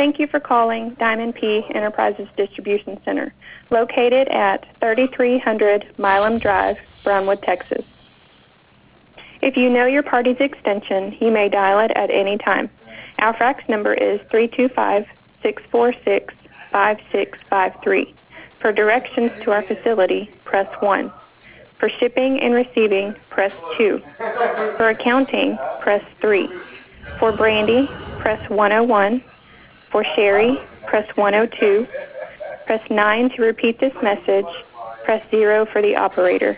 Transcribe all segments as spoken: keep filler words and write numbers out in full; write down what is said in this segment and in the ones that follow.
Thank you for calling Diamond P Enterprises Distribution Center, located at thirty-three hundred Milam Drive, Brownwood, Texas. If you know your party's extension, you may dial it at any time. Our fax number is three two five, six four six, five six five three. For directions to our facility, press one. For shipping and receiving, press two. For accounting, press three. For brandy, press one oh one. For sherry, press one oh two. Press nine to repeat this message. Press zero for the operator.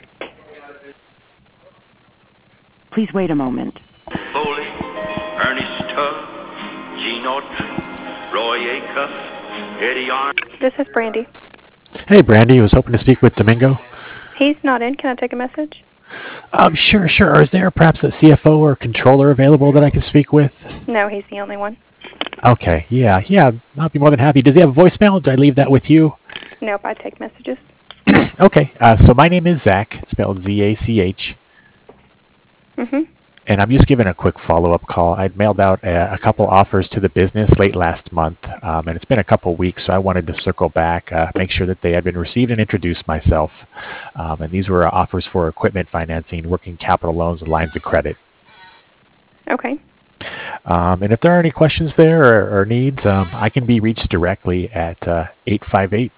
Please wait a moment. Foley, Ernest Tubb, Gene Norton, Roy Acuff, Eddie Arnold. This is Brandy. Hey, Brandy. I was hoping to speak with Domingo. He's not in. Can I take a message? Um, sure, sure. Is there perhaps a C F O or controller available that I can speak with? No, he's the only one. Okay, yeah, yeah. I'll be more than happy. Does he have a voicemail? Do I leave that with you? Nope, I take messages. Okay, uh, so my name is Zach, spelled Z A C H. Mm-hmm. And I'm just giving a quick follow-up call. I'd mailed out a, a couple offers to the business late last month, um, and it's been a couple weeks, so I wanted to circle back, uh, make sure that they had been received, and introduce myself. Um, and these were offers for equipment financing, working capital loans, and lines of credit. Okay. Um, and if there are any questions there or, or needs, um, I can be reached directly at uh, eight five eight,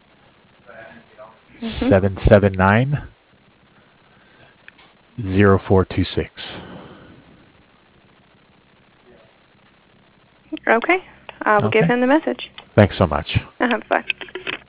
seven seven nine, zero four two six. Okay. I will Okay. give him the message. Thanks so much. Uh-huh, bye.